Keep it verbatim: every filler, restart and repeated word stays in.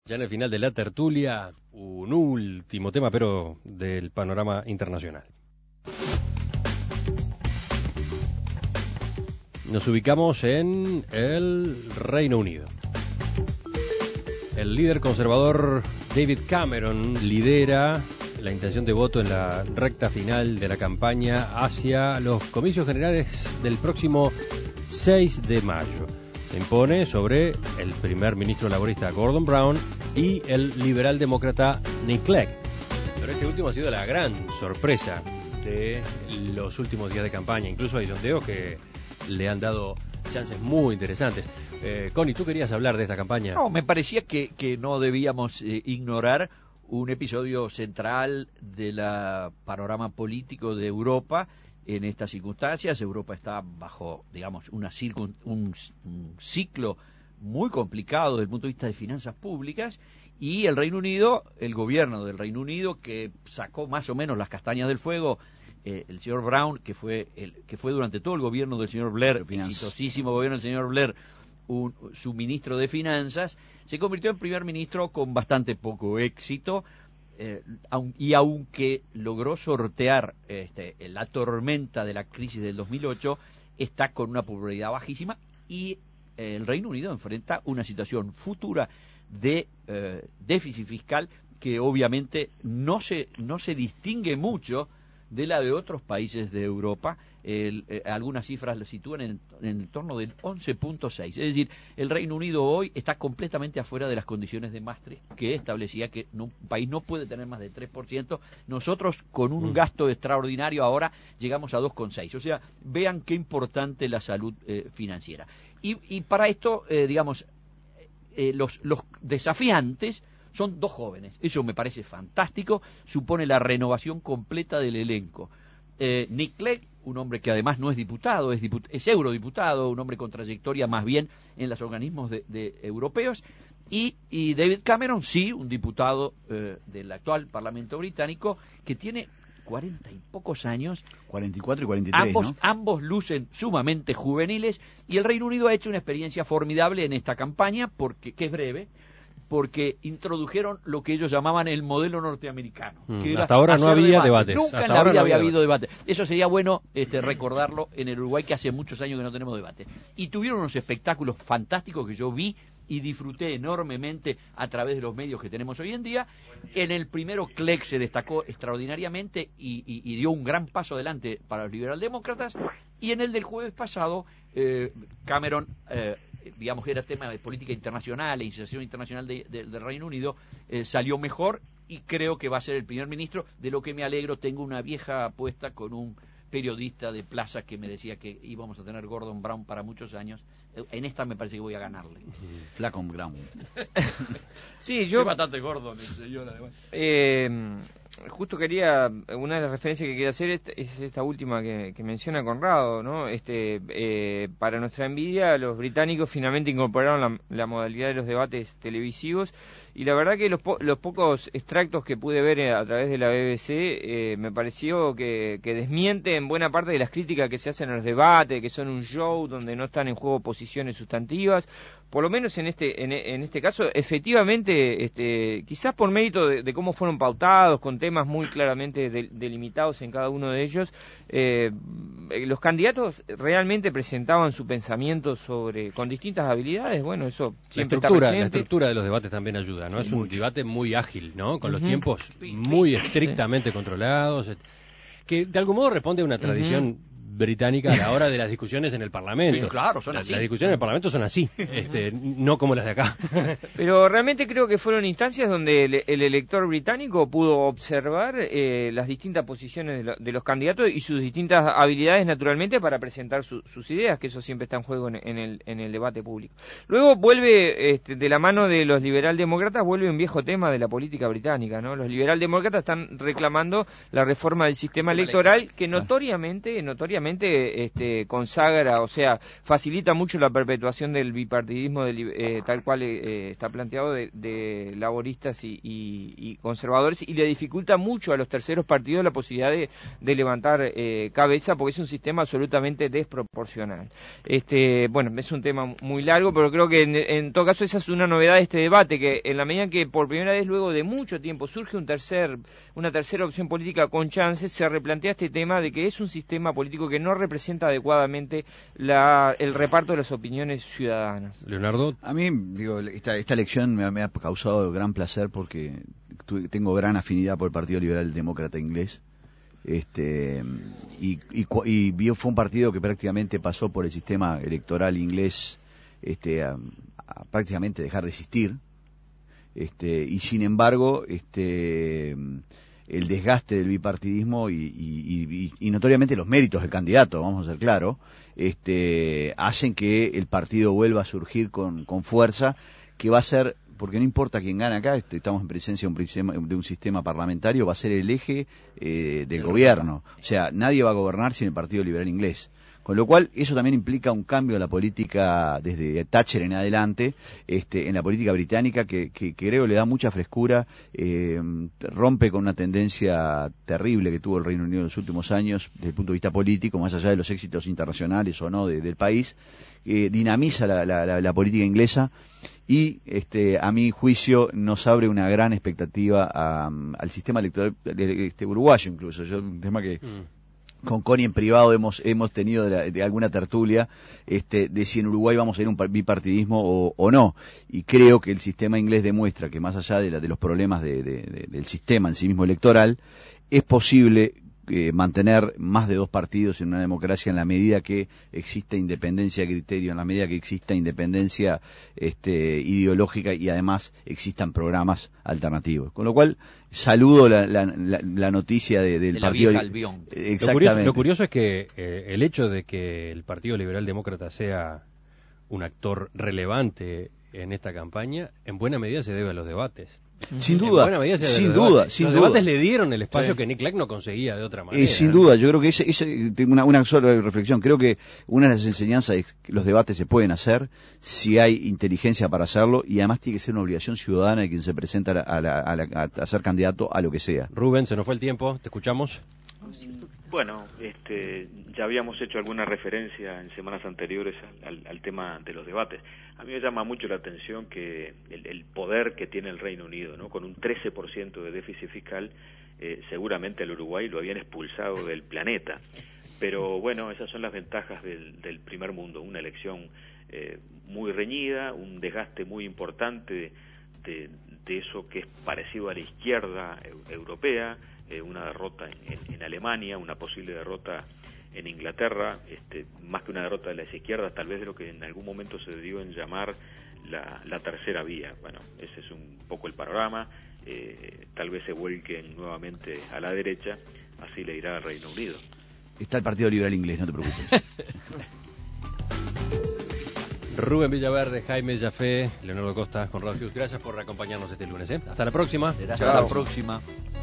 Ya en el final de la tertulia, un último tema, pero del panorama internacional. Nos ubicamos en el Reino Unido. El líder conservador David Cameron lidera la intención de voto en la recta final de la campaña hacia los comicios generales del próximo seis de mayo. Se impone sobre el primer ministro laborista Gordon Brown y el liberal demócrata Nick Clegg. Pero este último ha sido la gran sorpresa de los últimos días de campaña. Incluso hay sondeos que le han dado chances muy interesantes. Eh, Connie, ¿tú querías hablar de esta campaña? No, me parecía que, que no debíamos eh, ignorar un episodio central del panorama político de Europa en estas circunstancias. Europa está bajo, digamos, una circun, un, un ciclo muy complicado desde el punto de vista de finanzas públicas, y el Reino Unido, el gobierno del Reino Unido, que sacó más o menos las castañas del fuego, eh, el señor Brown, que fue el que fue durante todo el gobierno del señor Blair, exitosísimo gobierno del señor Blair, un, su ministro de Finanzas, se convirtió en primer ministro con bastante poco éxito. Eh, y aunque logró sortear este, la tormenta de la crisis del dos mil ocho, está con una popularidad bajísima, y eh, el Reino Unido enfrenta una situación futura de eh, déficit fiscal que obviamente no se, no se distingue mucho de la de otros países de Europa. El, eh, algunas cifras lo sitúan en, en el torno del once punto seis. Es decir, el Reino Unido hoy está completamente afuera de las condiciones de Maastricht, que establecía que no, un país no puede tener más de tres por ciento. Nosotros, con un mm. gasto extraordinario, ahora llegamos a dos coma seis. O sea, vean qué importante la salud eh, financiera. Y, y para esto, eh, digamos, eh, los, los desafiantes son dos jóvenes. Eso me parece fantástico. Supone la renovación completa del elenco. Eh, Nick Clegg, un hombre que además no es diputado, es, diput es eurodiputado, un hombre con trayectoria más bien en los organismos de, de europeos, y, y David Cameron, sí, un diputado eh, del actual Parlamento británico, que tiene cuarenta y pocos años. cuarenta y cuatro y cuarenta y tres, ambos, ¿no? ambos lucen sumamente juveniles, y el Reino Unido ha hecho una experiencia formidable en esta campaña, porque que es breve, porque introdujeron lo que ellos llamaban el modelo norteamericano. Mm, que era hasta ahora no había debate. debates. Nunca hasta en la ahora vida no había, había habido debate. Eso sería bueno este, recordarlo en el Uruguay, que hace muchos años que no tenemos debate. Y tuvieron unos espectáculos fantásticos que yo vi y disfruté enormemente a través de los medios que tenemos hoy en día. En el primero, Clegg se destacó extraordinariamente y, y, y dio un gran paso adelante para los liberaldemócratas. Y en el del jueves pasado, eh, Cameron... Eh, digamos que era tema de política internacional e inserción internacional de, de, del Reino Unido, eh, salió mejor, y creo que va a ser el primer ministro, de lo que me alegro. Tengo una vieja apuesta con un periodista de Plaza que me decía que íbamos a tener Gordon Brown para muchos años. En esta me parece que voy a ganarle. Flacon Brown. Sí, yo... Es bastante gordo, mi señor, además. Eh, justo quería, una de las referencias que quería hacer es, es esta última que, que menciona Conrado, ¿no? Este, eh, para nuestra envidia, los británicos finalmente incorporaron la, la modalidad de los debates televisivos, y la verdad que los, po los pocos extractos que pude ver a través de la B B C eh, me pareció que, que desmienten buena parte de las críticas que se hacen a los debates, que son un show donde no están en juego posiciones sustantivas. Por lo menos en este en, en este caso, efectivamente, este, quizás por mérito de, de cómo fueron pautados, con temas muy claramente de, delimitados en cada uno de ellos, eh, los candidatos realmente presentaban su pensamiento sobre, con distintas habilidades. Bueno, eso siempre la estructura, está presente. La estructura de los debates también ayuda, ¿no? Sí, es un mucho. debate muy ágil, ¿no? Con los Uh-huh. tiempos muy estrictamente sí. controlados, que de algún modo responde a una tradición uh-huh. británica a la hora de las discusiones en el Parlamento. Sí, claro, son las, así. Las discusiones en el Parlamento son así, este, no como las de acá. Pero realmente creo que fueron instancias donde el, el elector británico pudo observar eh, las distintas posiciones de, lo, de los candidatos y sus distintas habilidades, naturalmente, para presentar su, sus ideas, que eso siempre está en juego en, en, el, en el debate público. Luego vuelve, este, de la mano de los liberaldemócratas, vuelve un viejo tema de la política británica, ¿no? Los liberaldemócratas están reclamando la reforma del sistema electoral, que notoriamente, notoriamente obviamente este, consagra, o sea, facilita mucho la perpetuación del bipartidismo del, eh, tal cual eh, está planteado de, de laboristas y, y, y conservadores, y le dificulta mucho a los terceros partidos la posibilidad de, de levantar eh, cabeza, porque es un sistema absolutamente desproporcional. Este, bueno, es un tema muy largo, pero creo que en, en todo caso esa es una novedad de este debate, que en la medida en que por primera vez luego de mucho tiempo surge un tercer, una tercera opción política con chances, se replantea este tema de que es un sistema político que no representa adecuadamente la, el reparto de las opiniones ciudadanas. Leonardo. A mí, digo, esta, esta elección me, me ha causado gran placer porque tu, tengo gran afinidad por el Partido Liberal Demócrata Inglés. Este y, y, y vio, fue un partido que prácticamente pasó por el sistema electoral inglés este, a, a prácticamente dejar de existir. Este, y sin embargo, este el desgaste del bipartidismo y, y, y, y notoriamente los méritos del candidato, vamos a ser claros, este, hacen que el partido vuelva a surgir con, con fuerza, que va a ser, porque no importa quién gana acá, este, estamos en presencia de un, sistema, de un sistema parlamentario, va a ser el eje eh, del gobierno. O sea, nadie va a gobernar sin el Partido Liberal Inglés. Con lo cual, eso también implica un cambio en la política, desde Thatcher en adelante, este, en la política británica, que, que, que creo le da mucha frescura, eh, rompe con una tendencia terrible que tuvo el Reino Unido en los últimos años, desde el punto de vista político, más allá de los éxitos internacionales o no de, del país, eh, dinamiza la, la, la, la política inglesa y, este, a mi juicio, nos abre una gran expectativa a, al sistema electoral este, uruguayo incluso. Yo, un tema que... Mm. Con Connie en privado hemos hemos tenido de, la, de alguna tertulia este, de si en Uruguay vamos a ir a un bipartidismo o, o no, y creo que el sistema inglés demuestra que más allá de, la, de los problemas de, de, de, del sistema en sí mismo electoral, es posible eh, mantener más de dos partidos en una democracia en la medida que exista independencia de criterio, en la medida que exista independencia este, ideológica y además existan programas alternativos. Con lo cual, saludo la, la, la, la noticia de, del de partido. Exactamente. Lo curioso, lo curioso es que eh, el hecho de que el Partido Liberal Demócrata sea un actor relevante en esta campaña, en buena medida se debe a los debates. Sin duda, sin duda, sin Los duda. debates le dieron el espacio sí. que Nick Clegg no conseguía de otra manera. Eh, sin duda, yo creo que ese, ese, tengo una, una sola reflexión. Creo que una de las enseñanzas es que los debates se pueden hacer si hay inteligencia para hacerlo y además tiene que ser una obligación ciudadana de quien se presenta a, la, a, la, a, a ser candidato a lo que sea. Rubén, se nos fue el tiempo, te escuchamos. Bueno, este, ya habíamos hecho alguna referencia en semanas anteriores al, al, al tema de los debates. A mí me llama mucho la atención que el, el poder que tiene el Reino Unido, ¿no? Con un trece por ciento de déficit fiscal, eh, seguramente al Uruguay lo habían expulsado del planeta. Pero bueno, esas son las ventajas del, del primer mundo, una elección eh, muy reñida, un desgaste muy importante de, de, de eso que es parecido a la izquierda europea, eh, una derrota en, en, en Alemania, una posible derrota en Inglaterra, este, más que una derrota de las izquierdas, tal vez de lo que en algún momento se dio en llamar la, la tercera vía. Bueno, ese es un poco el panorama, eh, tal vez se vuelquen nuevamente a la derecha, así le irá al Reino Unido. Está el Partido Liberal Inglés, no te preocupes. Rubén Villaverde, Jaime Jafé, Leonardo Costa, Conrado Hughes, gracias por acompañarnos este lunes. ¿eh? Hasta la próxima. Será hasta la próxima.